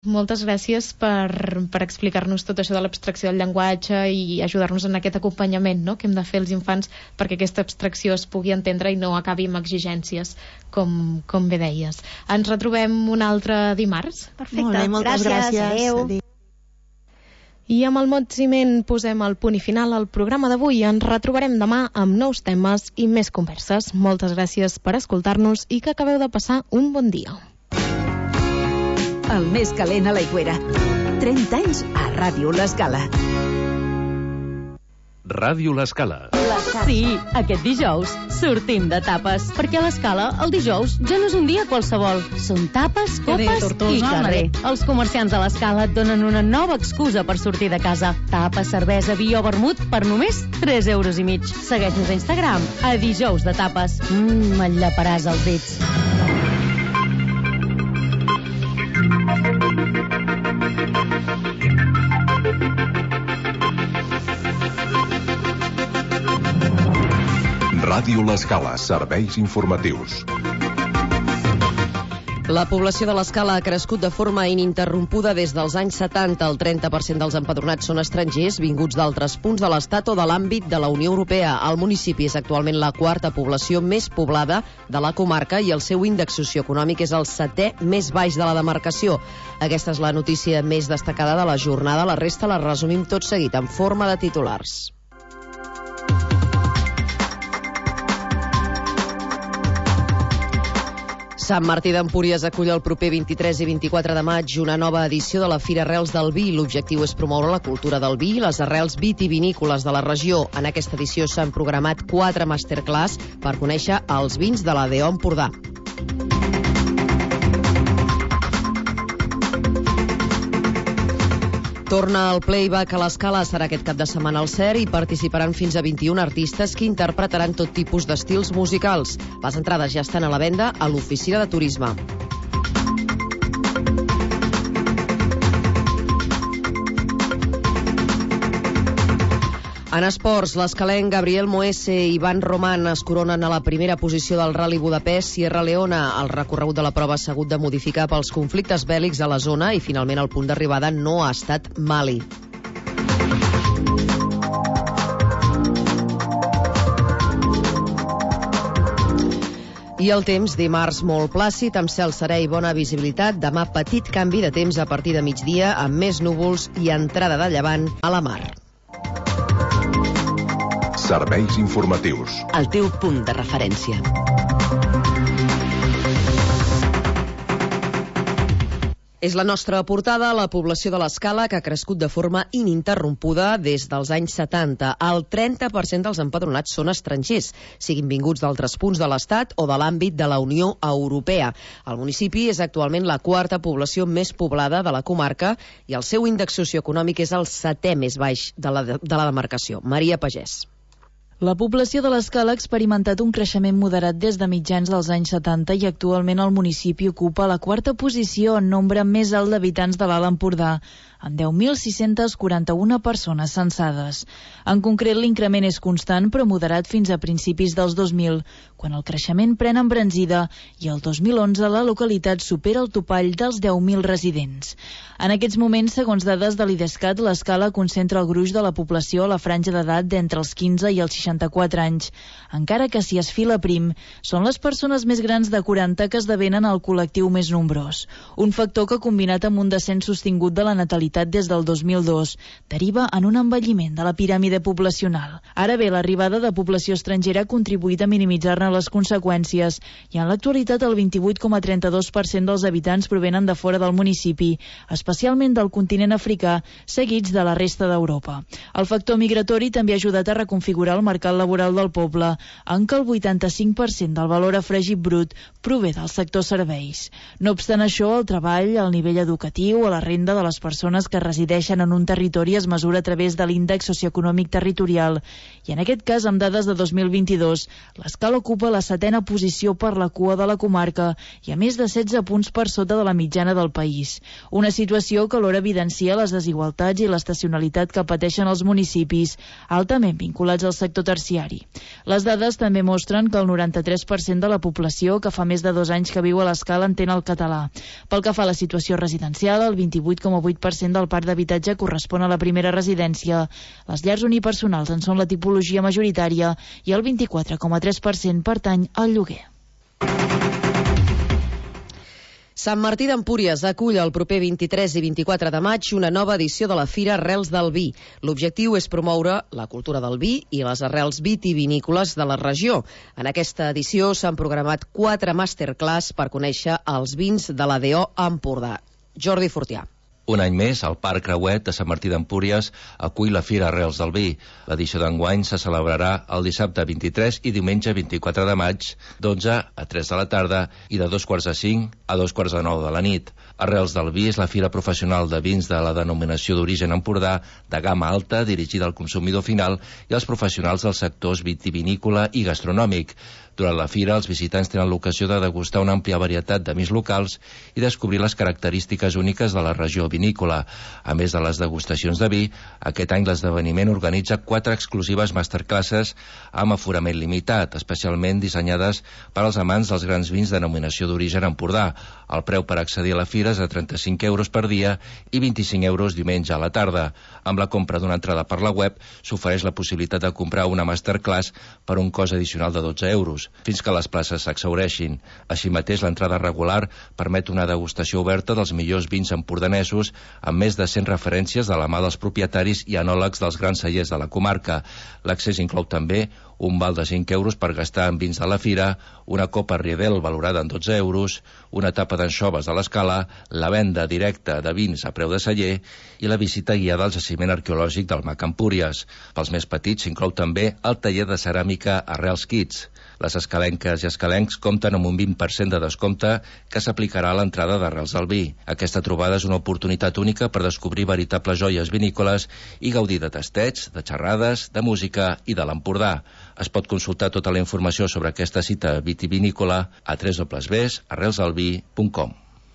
moltes gràcies per explicar-nos tot això de l'abstracció del llenguatge i ajudar-nos en aquest acompanyament, no?, que hem de fer els infants perquè aquesta abstracció es pugui entendre i no acabi amb exigències, com bé deies. Ens retrobem un altre dimarts. Perfecte. Molt bé, moltes gràcies. Adéu. I amb el mot ciment posem el punt i final al programa d'avui. Ens retrobarem demà amb nous temes i més converses. Moltes gràcies per escoltar-nos i que acabeu de passar un bon dia. El més calent a l'Aigüera. 30 anys a Ràdio L'Escala. Ràdio L'Escala. Sí, aquest dijous sortim de tapes, perquè a l'Escala el dijous ja no és un dia qualsevol. Són tapes, copes i carrer. Els comerciants de l'Escala et donen una nova excusa per sortir de casa. Tapa, cervesa, vi o vermut per només 3,5 €. Segueix-nos a Instagram a dijous de tapes. Et llaparàs els dits. Ràdio L'Escala, serveis informatius. La població de l'Escala ha crescut de forma ininterrompuda des dels anys 70. El 30% dels empadronats són estrangers, vinguts d'altres punts de l'Estat o de l'àmbit de la Unió Europea. El municipi és actualment la quarta població més poblada de la comarca i el seu índex socioeconòmic és el 7è més baix de la demarcació. Aquesta és la notícia més destacada de la jornada. La resta la resumim tot seguit en forma de titulars. Sant Martí d'Empúries acull el proper 23 i 24 de maig una nova edició de la Fira Arrels del Vi. L'objectiu és promoure la cultura del vi i les arrels vitivinícoles de la regió. En aquesta edició s'han programat 4 masterclass per conèixer els vins de la DO Empordà. Torna el playback a l'Escala, serà aquest cap de setmana al CER i participaran fins a 21 artistes que interpretaran tot tipus d'estils musicals. Les entrades ja estan a la venda a l'oficina de turisme. En esports, l'escalenc Gabriel Moese i Ivan Roman es coronen a la primera posició del Rally Budapest-Sierra Leona. El recorregut de la prova s'ha hagut de modificar pels conflictes bèl·lics a la zona i finalment el punt d'arribada no ha estat Mali. I el temps, dimarts molt plàcid, amb cel serè i bona visibilitat. Demà petit canvi de temps a partir de migdia, amb més núvols i entrada de llevant a la mar. Serveis informatius. El teu punt de referència. És la nostra portada, la població de l'Escala, que ha crescut de forma ininterrompuda des dels anys 70. El 30% dels empadronats són estrangers, siguin vinguts d'altres punts de l'Estat o de l'àmbit de la Unió Europea. El municipi és actualment la quarta població més poblada de la comarca i el seu índex socioeconòmic és el 7è més baix de la demarcació. Maria Pagès. La població de l'Escala ha experimentat un creixement moderat des de mitjans dels anys 70 i actualment el municipi ocupa la quarta posició en nombre més alt d'habitants de l'Alt Empordà, amb 10.641 persones censades. En concret, l'increment és constant però moderat fins a principis dels 2000, quan el creixement pren embranzida i el 2011 la localitat supera el topall dels 10.000 residents. En aquests moments, segons dades de l'IDESCAT, l'Escala concentra el gruix de la població a la franja d'edat d'entre els 15 i els 64 anys, encara que si es fila prim, són les persones més grans de 40 que esdevenen el col·lectiu més nombrós. Un factor que, combinat amb un descens sostingut de la natalitat des del 2002, deriva en un envelliment de la piràmide poblacional. Ara bé, l'arribada de població estrangera ha contribuït a minimitzar-ne les conseqüències i en l'actualitat el 28,32% dels habitants provenen de fora del municipi, especialment del continent africà, seguits de la resta d'Europa. El factor migratori també ha ajudat a reconfigurar el mercat laboral del poble, en què el 85% del valor afegit brut prové del sector serveis. No obstant això, el treball, el nivell educatiu o la renda de les persones que resideixen en un territori es mesura a través de l'índex socioeconòmic territorial i en aquest cas, amb dades de 2022, l'Escala ocupa la 7a posició per la cua de la comarca i a més de 16 punts per sota de la mitjana del país. Una situació que alhora evidencia les desigualtats i l'estacionalitat que pateixen els municipis altament vinculats al sector terciari. Les dades també mostren que el 93% de la població que fa més de 2 anys que viu a l'Escala entén el català. Pel que fa a la situació residencial, el 28,8% del parc d'habitatge correspon a la primera residència. Les llars unipersonals en són la tipologia majoritària i el 24,3% pertany al lloguer. Sant Martí d'Empúries acull el proper 23 i 24 de maig una nova edició de la Fira Arrels del Vi. L'objectiu és promoure la cultura del vi i les arrels vitivinícoles de la regió. En aquesta edició s'han programat 4 masterclass per conèixer els vins de la DO Empordà. Jordi Fortià. Un any més, el Parc Creuet de Sant Martí d'Empúries acull la Fira Arrels del Vi. L'edició d'enguany se celebrarà el dissabte 23 i diumenge 24 de maig, d'11 a 3 de la tarda i de 2:45 a 2:45 de la nit. Arrels del Vi és la fira professional de vins de la denominació d'origen Empordà, de gamma alta, dirigida al consumidor final i als professionals dels sectors vitivinícola i gastronòmic. Durant la fira, els visitants tenen l'ocasió de degustar una àmplia varietat de vins locals i descobrir les característiques úniques de la regió vinícola. A més de les degustacions de vi, aquest any l'esdeveniment organitza 4 exclusives masterclasses amb aforament limitat, especialment dissenyades per als amants dels grans vins de denominació d'origen Empordà. El preu per accedir a la fira és de 35 euros per dia i 25 euros diumenge a la tarda. Amb la compra d'una entrada per la web s'ofereix la possibilitat de comprar una masterclass per un cost addicional de 12 euros, fins que les places s'exhaureixin. Així mateix, l'entrada regular permet una degustació oberta dels millors vins empordanesos amb més de 100 referències de la mà dels propietaris i enòlegs dels grans cellers de la comarca. L'accés inclou també un val de 5 euros per gastar en vins de la fira, una copa Riedel valorada en 12 euros, una tapa d'anxoves de l'Escala, la venda directa de vins a preu de celler i la visita guiada al jaciment arqueològic del Mac Empúries. Pels més petits s'inclou també el taller de ceràmica Arrels Kids. Les escalenques i escalencs compten amb un 20% de descompte que s'aplicarà a l'entrada d'Arrels del Vi. Aquesta trobada és una oportunitat única per descobrir veritables joies vinícoles i gaudir de tastets, de xerrades, de música i de l'Empordà. Es pot consultar tota la informació sobre aquesta cita vitivinícola a www.arrelsdelvi.com.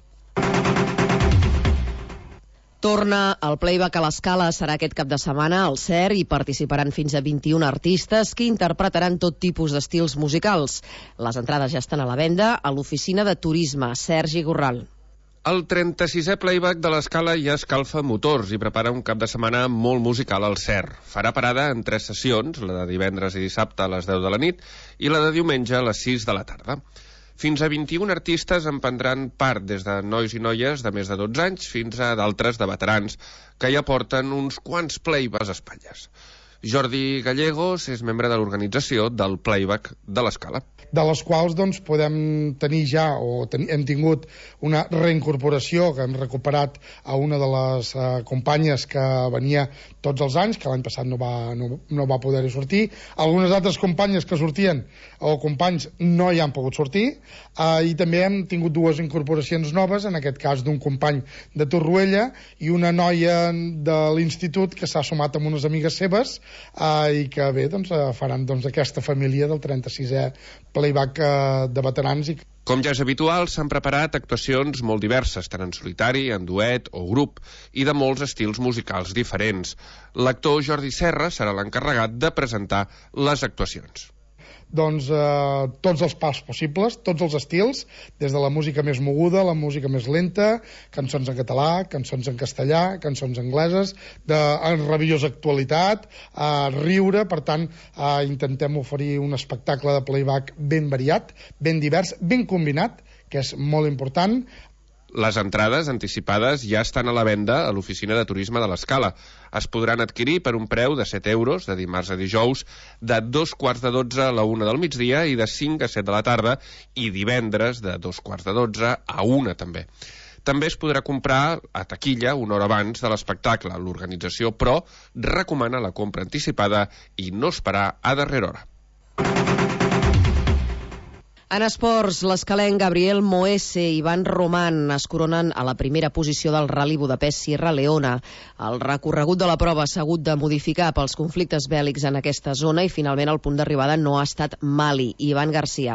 Torna el playback a l'Escala, serà aquest cap de setmana al CER i participaran fins a 21 artistes que interpretaran tot tipus d'estils musicals. Les entrades ja estan a la venda a l'oficina de turisme. Sergi Gorral. El 36è playback de l'Escala ja escalfa motors i prepara un cap de setmana molt musical al CER. Farà parada en 3 sessions, la de divendres i dissabte a les 10 de la nit i la de diumenge a les 6 de la tarda. Fins a 21 artistes en prendran part, des de nois i noies de més de 12 anys fins a d'altres de veterans que ja porten uns quants playbacks a espatlles. Jordi Gallegos és membre de l'organització del playback de l'Escala. De les quals podem tenir ja, hem tingut una reincorporació que hem recuperat a una de les companyes que venia tots els anys, que l'any passat no va poder-hi sortir. Algunes altres companyes que sortien o companys no hi han pogut sortir, i també hem tingut 2 incorporacions noves, en aquest cas d'un company de Torroella i una noia de l'institut que s'ha sumat amb unes amigues seves i que bé, faran aquesta família del 36è playback de veterans. Com ja és habitual, s'han preparat actuacions molt diverses, tant en solitari, en duet o grup, i de molts estils musicals diferents. L'actor Jordi Serra serà l'encarregat de presentar les actuacions. Tots els pas possibles, tots els estils, des de la música més moguda, la música més lenta, cançons en català, cançons en castellà, cançons angleses, en rabiosa actualitat, riure. Per tant, intentem oferir un espectacle de playback ben variat, ben divers, ben combinat, que és molt important. Les entrades anticipades ja estan a la venda a l'oficina de turisme de l'Escala. Es podran adquirir per un preu de 7 euros, de dimarts a dijous, de 2:45 a la 1 del migdia i de 5 a 7 de la tarda, i divendres de 2:45 a 1 també. També es podrà comprar a taquilla una hora abans de l'espectacle. L'organització, però, recomana la compra anticipada i no esperar a darrera hora. En esports, l'escalenc Gabriel Moese i Ivan Roman es coronen a la primera posició del Rally Budapest-Sierra Leona. El recorregut de la prova s'ha hagut de modificar pels conflictes bèl·lics en aquesta zona i finalment el punt d'arribada no ha estat Mali. Ivan Garcia.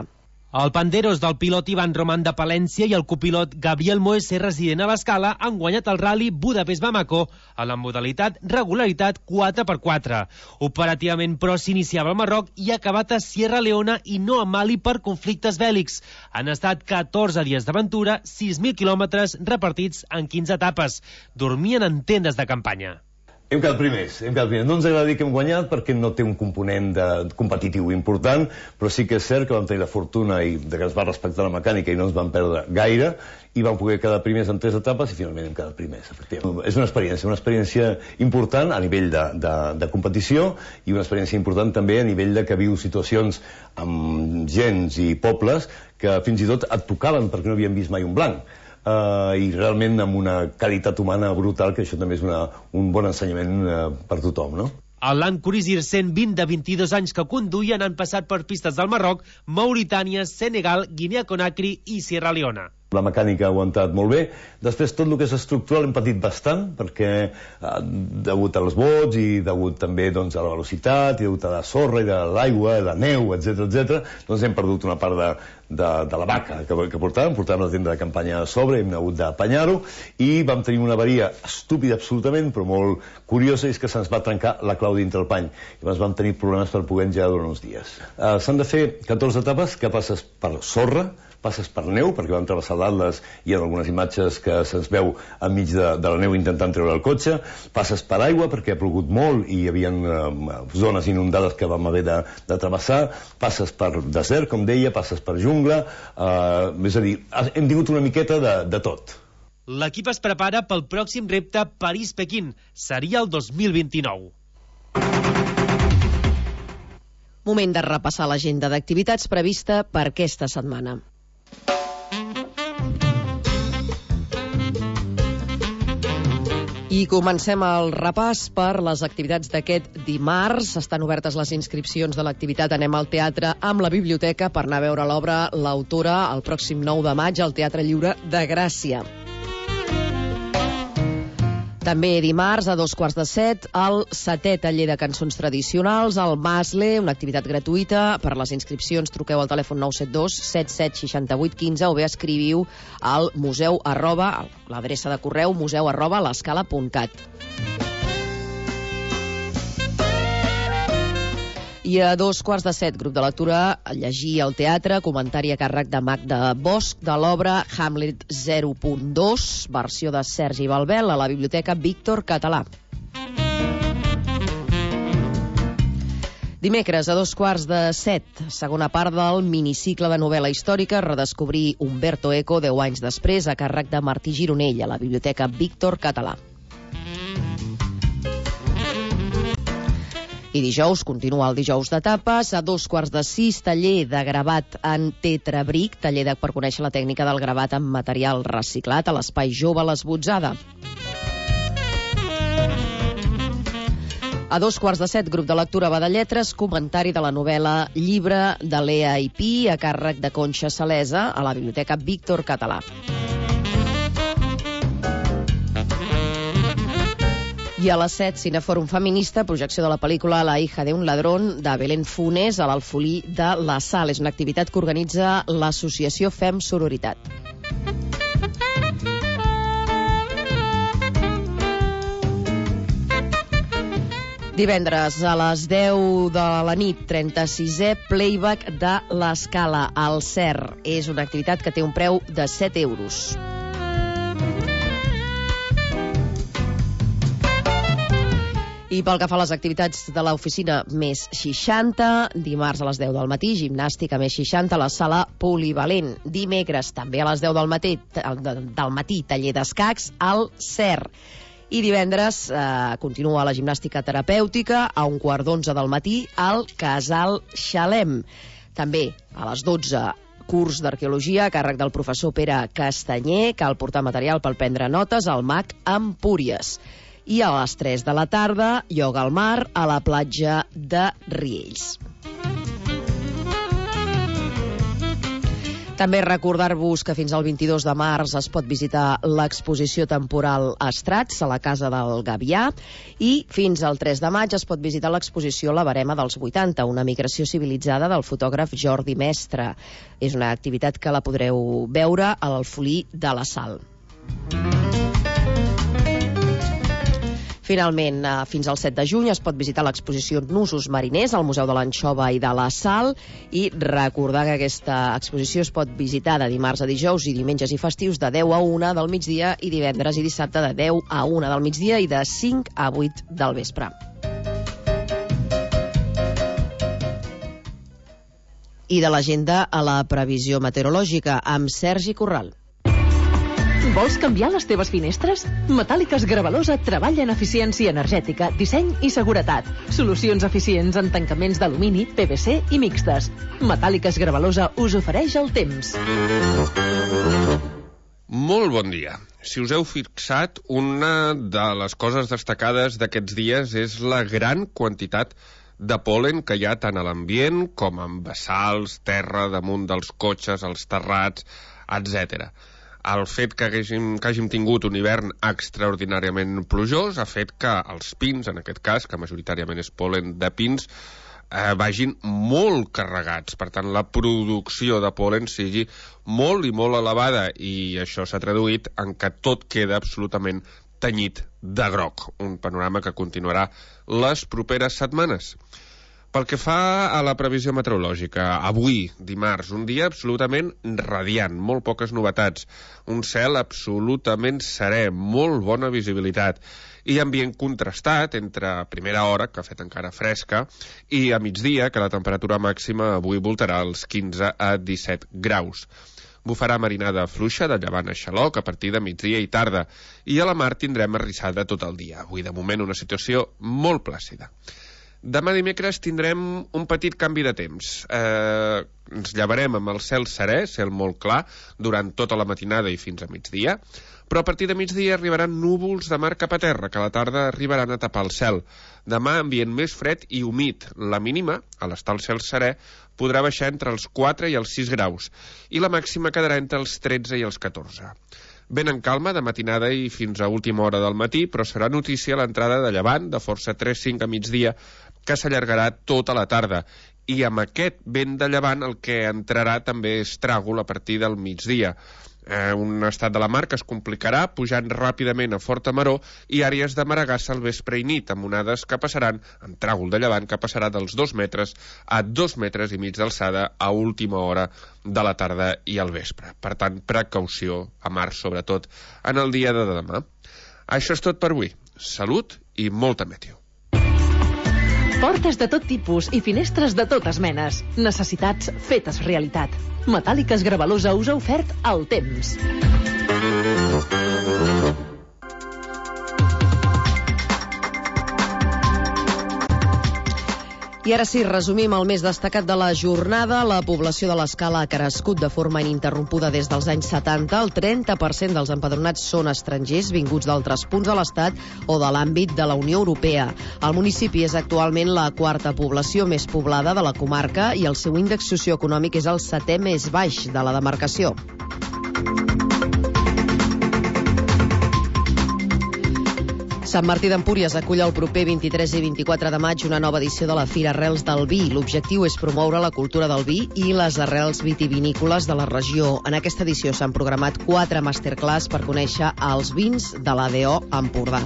El Panderos del pilot Ivan Roman de Palència i el copilot Gabriel Moese, resident a l'Escala, han guanyat el Rally Budapest-Bamako a la modalitat regularitat 4x4. Operativament, però, s'iniciava al Marroc i ha acabat a Sierra Leona i no a Mali per conflictes bèl·lics. Han estat 14 dies d'aventura, 6.000 quilòmetres repartits en 15 etapes. Dormien en tendes de campanya. Hem quedat primers. No ens agrada dir que hem guanyat perquè no té un component competitiu important, però sí que és cert que vam tenir la fortuna de que ens va respectar la mecànica i no ens vam perdre gaire i vam poder quedar primers en 3 etapes i finalment hem quedat primers, efectivament. És una experiència important a nivell de competició i una experiència important també a nivell de que viu situacions amb gens i pobles que fins i tot et tocaven perquè no havien vist mai un blanc. I realment amb una qualitat humana brutal, que això també és un bon ensenyament per tothom, no? El Land Cruiser 120 de 22 anys que conduïen han passat per pistes del Marroc, Mauritània, Senegal, Guinea-Conakry i Sierra Leona. La mecànica ha aguantat molt bé. Després, tot el que és estructural hem patit bastant, perquè degut als bots i degut també a la velocitat, i degut a la sorra i de l'aigua, la neu, etc., doncs hem perdut una part de la vaca que portàvem la tenda de campanya a sobre, hem hagut d'apanyar-ho, i vam tenir una avaria estúpida absolutament, però molt curiosa, és que se'ns va trencar la clau dintre el pany. I llavors vam tenir problemes per poder engegar durant uns dies. S'han de fer 14 etapes que passes per sorra, passes per neu, perquè vam travessar l'Atles i hi ha algunes imatges que se'ns veu enmig de la neu intentant treure el cotxe, passes per aigua perquè ha plogut molt i hi havia zones inundades que vam haver de travessar, passes per desert, com deia, passes per jungla, és a dir, hem tingut una miqueta de tot. L'equip es prepara pel pròxim repte París-Pequín, seria el 2029. Moment de repassar l'agenda d'activitats prevista per aquesta setmana. I comencem el repàs per les activitats d'aquest dimarts. Estan obertes les inscripcions de l'activitat Anem al teatre amb la biblioteca per anar a veure l'obra L'autora el pròxim 9 de maig al Teatre Lliure de Gràcia. També dimarts, a 6:45, el 7è taller de cançons tradicionals, al Masle, una activitat gratuïta. Per les inscripcions truqueu al telèfon 972 77 68 15 o bé escriviu al museu @ l'adreça de correu museu@l'escala.cat. I a 6:45, grup de lectura, llegir al teatre, comentari a càrrec de Magda Bosch de l'obra Hamlet 0.2, versió de Sergi Balbel, a la Biblioteca Víctor Català. Dimecres, a 6:45, segona part del minicicle de novel·la històrica, redescobrir Umberto Eco 10 anys després, a càrrec de Martí Gironell, a la Biblioteca Víctor Català. I dijous, continua el dijous d'etapes, a 5:45, taller de gravat en tetrabric, taller per conèixer la tècnica del gravat amb material reciclat a l'Espai Jove L'Esbotzada. A 6:45, grup de lectura va de lletres, comentari de la novel·la Llibre de Lea i Pi, a càrrec de Conxa Salesa, a la Biblioteca Víctor Català. I a les 7, Cinefòrum Feminista, projecció de la pel·lícula La hija de un ladrón, de Belén Funes, a l'Alfolí de la Sal. És una activitat que organitza l'associació Fem Sororitat. Divendres, a les 10 de la nit, 36è playback de l'Escala, al CER. És una activitat que té un preu de 7 euros. I pel que fa a les activitats de l'oficina més 60, dimarts a les 10 del matí, gimnàstica més 60 a la sala polivalent. Dimecres, també a les 10 del matí, taller d'escacs al CER. I divendres continua la gimnàstica terapèutica a 11:45 del matí al Casal Xalem. També a les 12, curs d'arqueologia a càrrec del professor Pere Castanyer. Cal portar material per prendre notes al MAC Empúries. I a les 3 de la tarda, ioga al mar a la platja de Riells. També recordar-vos que fins al 22 de març es pot visitar l'exposició temporal Estrats a la Casa del Gavià i fins al 3 de maig es pot visitar l'exposició La Barema dels 80, una migració civilitzada del fotògraf Jordi Mestre. És una activitat que la podreu veure a l'Alfolí de la Sal. Finalment, fins al 7 de juny es pot visitar l'exposició Nusos Mariners al Museu de l'Anxova i de la Sal i recordar que aquesta exposició es pot visitar de dimarts a dijous i diumenges i festius de 10 a 1 del migdia i divendres i dissabte de 10 a 1 del migdia i de 5 a 8 del vespre. I de l'agenda a la previsió meteorològica amb Sergi Corral. Vols canviar les teves finestres? Metàl·liques Gravalosa treballa en eficiència energètica, disseny i seguretat. Solucions eficients en tancaments d'alumini, PVC i mixtes. Metàl·liques Gravalosa us ofereix el temps. Molt bon dia. Si us heu fixat, una de les coses destacades d'aquests dies és la gran quantitat de pol·len que hi ha tant a l'ambient com en bassals, terra, damunt dels cotxes, els terrats, etc. El fet que hàgim tingut un hivern extraordinàriament plujós ha fet que els pins, en aquest cas, que majoritàriament és pol·len de pins, vagin molt carregats. Per tant, la producció de pol·len sigui molt i molt elevada i això s'ha traduït en que tot queda absolutament tenyit de groc. Un panorama que continuarà les properes setmanes. Pel que fa a la previsió meteorològica, avui, dimarts, un dia absolutament radiant, molt poques novetats, un cel absolutament serè, molt bona visibilitat, i ambient contrastat entre primera hora, que ha fet encara fresca, i a migdia, que la temperatura màxima avui voltarà als 15 a 17 graus. Bufarà marinada fluixa de llevant a xaloc a partir de migdia i tarda, i a la mar tindrem arrissada tot el dia. Avui, de moment, una situació molt plàcida. Demà dimecres tindrem un petit canvi de temps. Ens llevarem amb el cel serè, cel molt clar, durant tota la matinada i fins a migdia, però a partir de migdia arribaran núvols de mar cap a terra, que a la tarda arribaran a tapar el cel. Demà, ambient més fred i humit. La mínima, a l'estar el cel serè, podrà baixar entre els 4 i els 6 graus, i la màxima quedarà entre els 13 i els 14. Ben en calma de matinada i fins a última hora del matí, però serà notícia l'entrada de llevant de força 3-5 a migdia, que s'allargarà tota la tarda. I amb aquest vent de llevant el que entrarà també és tràgol a partir del migdia. Un estat de la mar que es complicarà pujant ràpidament a forta maró i àrees de maragassa al vespre i nit, amb onades que passaran, amb tràgol de llevant que passarà dels 2 metres a 2 metres i mig d'alçada a última hora de la tarda i al vespre. Per tant, precaució a mar, sobretot en el dia de demà. Això és tot per avui. Salut i molta meteo. Portes de tot tipus i finestres de totes menes. Necessitats fetes realitat. Metàl·liques Gravalosa us ha ofert el temps. I ara sí, resumim el més destacat de la jornada. La població de l'Escala ha crescut de forma ininterrompuda des dels anys 70. El 30% dels empadronats són estrangers vinguts d'altres punts de l'Estat o de l'àmbit de la Unió Europea. El municipi és actualment la 4a població més poblada de la comarca i el seu índex socioeconòmic és el 7è més baix de la demarcació. Sant Martí d'Empúries acull el proper 23 i 24 de maig una nova edició de la Fira Arrels del Vi. L'objectiu és promoure la cultura del vi i les arrels vitivinícoles de la regió. En aquesta edició s'han programat 4 masterclass per conèixer els vins de l'ADO Empordà.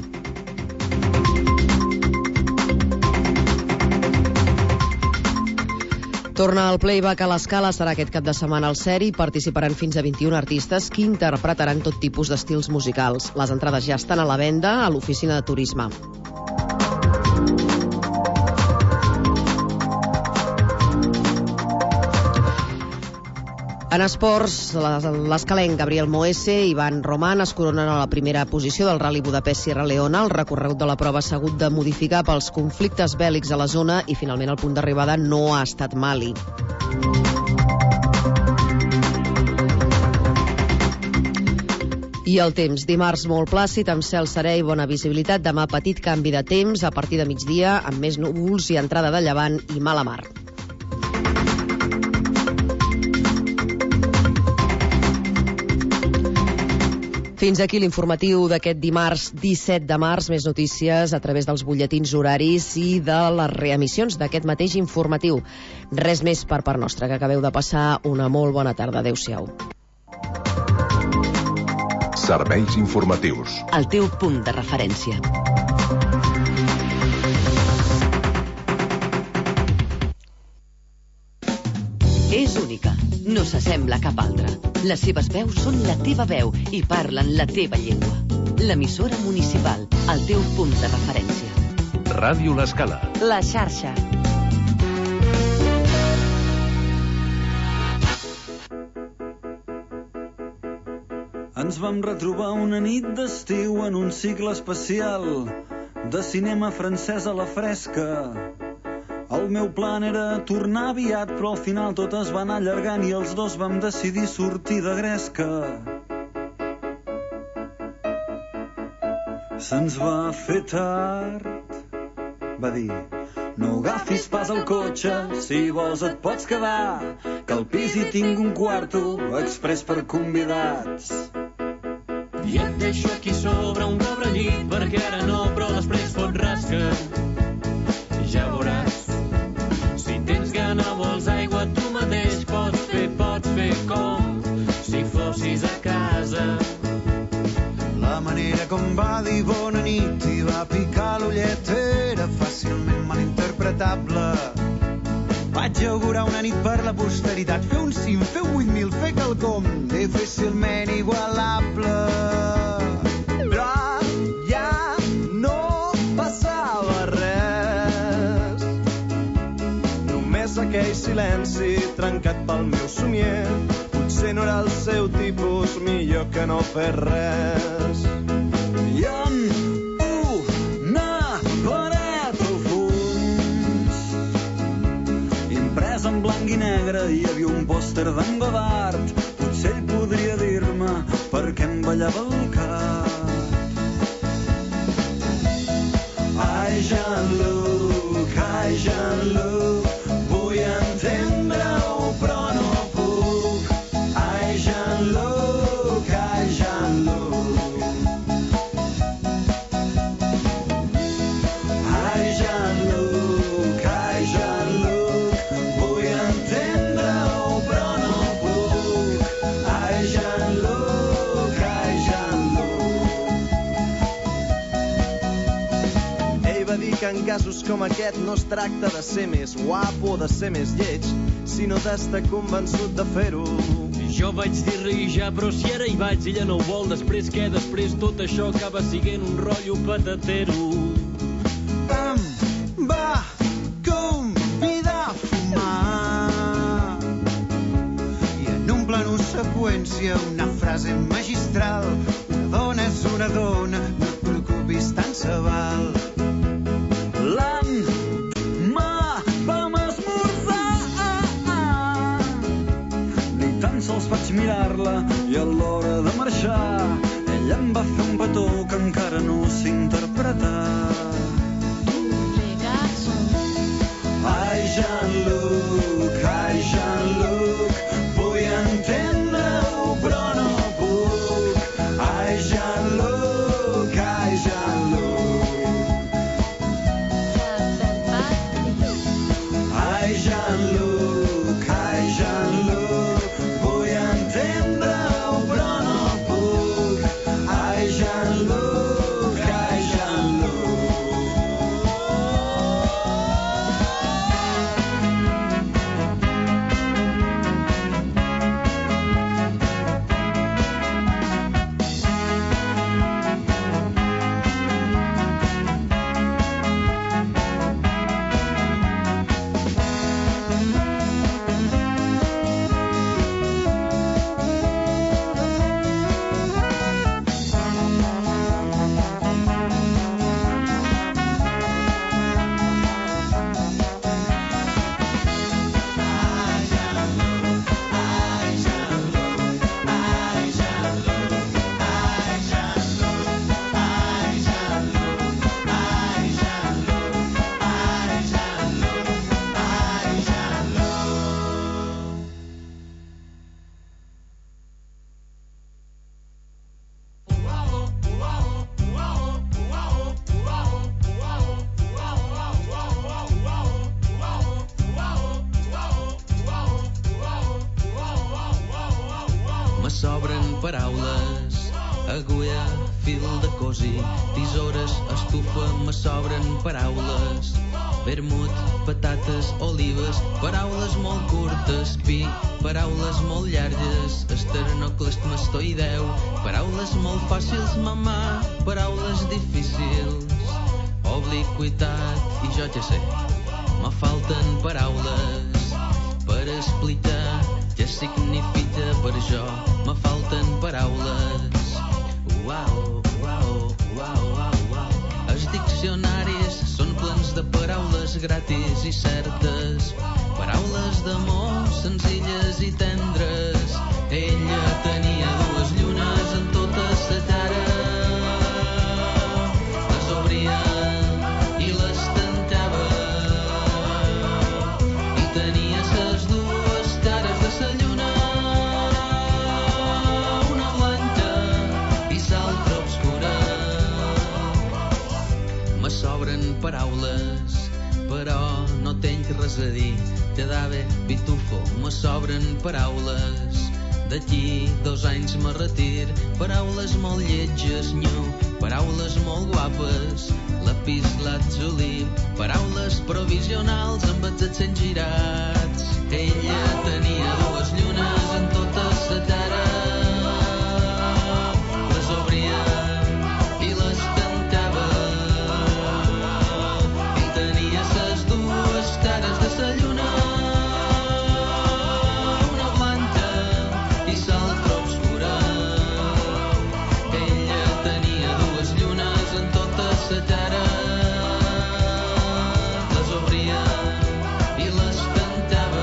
Torna al playback a l'Escala, serà aquest cap de setmana al Seri. Participaran fins a 21 artistes que interpretaran tot tipus d'estils musicals. Les entrades ja estan a la venda a l'oficina de turisme. En esports, l'escalenc Gabriel Moese i Ivan Roman es coronen a la primera posició del Rally Budapest-Sierra Leona. El recorregut de la prova s'ha hagut de modificar pels conflictes bèl·lics a la zona i finalment el punt d'arribada no ha estat Mali. I el temps, dimarts molt plàcid, amb cel serè i bona visibilitat. Demà petit canvi de temps, a partir de migdia, amb més núvols i entrada de llevant i mala mar. Fins aquí l'informatiu d'aquest dimarts 17 de març. Més notícies a través dels butlletins horaris i de les reemissions d'aquest mateix informatiu. Res més per part nostra, que acabeu de passar una molt bona tarda. Adéu-siau. Serveis informatius. El teu punt de referència. És única, no s'assembla a cap altra. Les seves veus són la teva veu i parlen la teva llengua. L'emissora municipal, el teu punt de referència. Ràdio L'Escala. La xarxa. Ens vam retrobar una nit d'estiu en un cicle especial de cinema francès a la fresca. El meu plan era tornar aviat, però al final tot es va anar allargant i els dos vam decidir sortir de gresca. Se'ns va fer tard, va dir, no agafis pas el cotxe, si vols et pots quedar, que al pis hi tinc un quarto express per convidats. I et deixo aquí sobre un cobrellit, perquè ara no, però després fot rasca. Ja veuràs, si tens gana vols aigua tu mateix, pots fer com si fossis a casa. La manera com va dir bona nit i va picar l'ullet era fàcilment malinterpretable. Vaig augurar una nit per la posteritat, fer un cim, fer 8.000, fer quelcom difícilment igualable. Però ja no passava res, només aquell silenci trencat pel meu somier. Potser no era el seu tipus, millor que no fer res. I amb una paret al fons, imprès en blanc i negre, hi havia un pòster d'en Godard. Potser ell podria dir-me per què em ballava el cap. Ai, Jean-Luc, vull entendre-ho, però no puc. Ai, Jean-Luc, ai, Jean-Luc. Ai, Jean-Luc, vull entendre-ho, però no puc. Ai, Jean-Luc, ai, Jean-Luc. Ell va dir que en casos com aquest no es tracta de ser més guapo o de ser més lleig, sinó d'estar convençut de fer-ho. Jo vaig dir-li ja, però si ara hi vaig, ella no ho vol, després què? Després tot això acaba siguent un rotllo patatero. Em va convidar a fumar i en un plano seqüència una frase magistral: una dona és una dona, no et preocupis, tant se val. L'endemà vam esmorzar, ni tan sols vaig mirar-la i a l'hora de marxar ella em va fer un petó que encara no sé interpretar. Ai, Jean-Luc, vull entendre-ho, però no puc. Ai, Jean-Luc, ai, Jean-Luc. Ai, Jean-Luc, vull entendre-ho, però no puc. Ai, Jean-Luc, ai, Jean-Luc. agulla, fil de cosir, tisores, estufa, me sobren paraules. Vermut, patates, olives, paraules molt curtes, pi, paraules molt llargues, esternocleidomastoideu, paraules molt fàcils, mamà, paraules difícils, obliquitat, i jo ja sé, me falten paraules per explicar què significa per jo, me falten paraules. Uau, uau, uau, uau, uau. Els diccionaris són plens de paraules gratis i certes, paraules d'amor senzilles i tendres. Ella tenia 2 llunes en tota sa cara, les obria i les tancava, i tenia ses 2 cares de sa lluna, una blanca i l'altra obscura. Me sobren paraules, però no tenc res a dir. Quedava pitufo, me sobren paraules. D'aquí 2 anys me retir. Paraules molt lletges, nyo, paraules molt guapes. Lapislatzuli, paraules provisionals amb els accents girats. Ella tenia 2 llunes en tota sa cara, les obria i les tancava, i tenia ses 2 cares de sa lluna, una blanca i l'altra obscura. Ella tenia 2 llunes en tota sa cara, les obria i les tancava.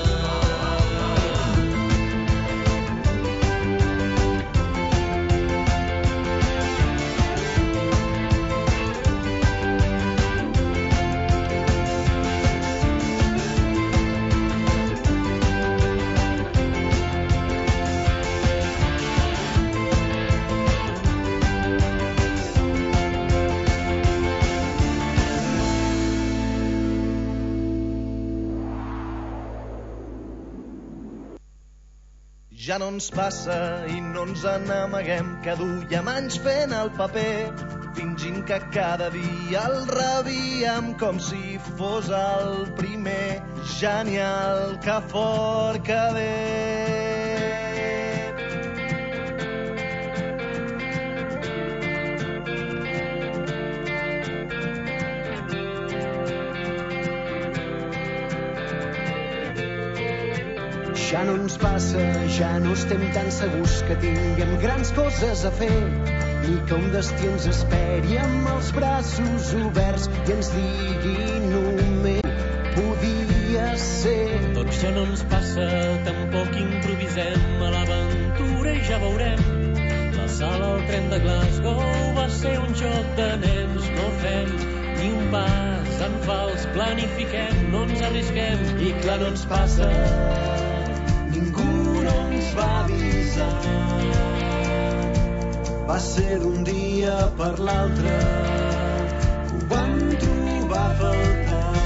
Ja no ens passa i no ens n'amaguem, que duiem anys fent el paper, fingint que cada dia el rebíem com si fos el primer. Genial, que fort que ve. Ja no ens passa, ja no estem tan segurs que tinguem grans coses a fer, ni que un destí ens esperi amb els braços oberts i ens digui només podia ser. Tot ja no ens passa, tampoc improvisem a l'aventura i ja veurem. La sala al tren de Glasgow va ser un joc de nens, no fem ni un pas en fals, planifiquem, no ens arrisquem, i clar no ens passa. Ningú no ens va avisar, va ser d'un dia per l'altre, ho vam trobar a faltar.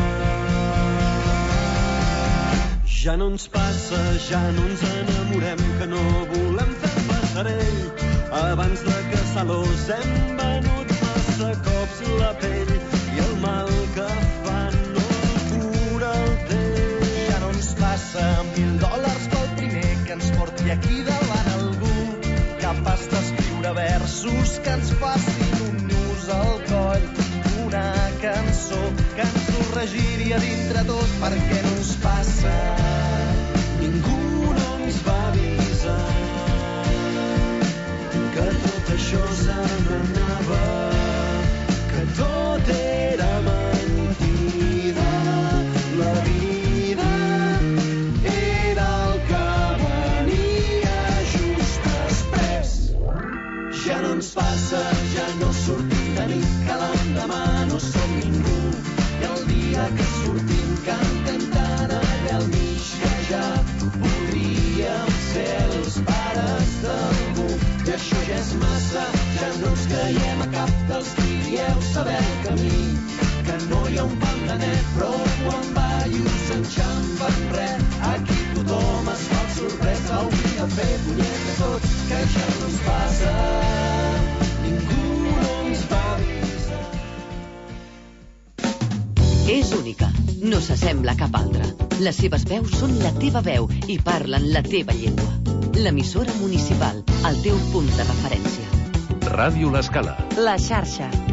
Ja no ens passa, ja no ens enamorem, que no volem fer passarell. Abans de caçar-los hem venut massa cops la pell, i el mal que fa no cura el temps. Ja no ens passa, $1.000 pel primer que ens porti aquí davant algú, capaç d'escriure versos que ens facin un nus al coll, una cançó que ens ho regiria dintre tot. Perquè no ens passa, ningú no ens va avisar que tot això se n'anava, que tot era mentida, la vida era el que venia just després. Ja no ens passa, ja no sortim de nit, que l'endemà no som ningú, i el dia que sortim cantem tan allà al mig que ja podríem ser els pares d'algú. I això ja és massa, ja no ens creiem a cap dels que dieu saber el camí, que no hi ha un pam de net, però quan ballos enxampen res. Aquí tothom es fa el sorprès, hauria de fer punyetes tots, que ja no ens passa. És única, no s'assembla a cap altra. Les seves veus són la teva veu i parlen la teva llengua. L'emissora municipal, el teu punt de referència. Ràdio L'Escala. La xarxa.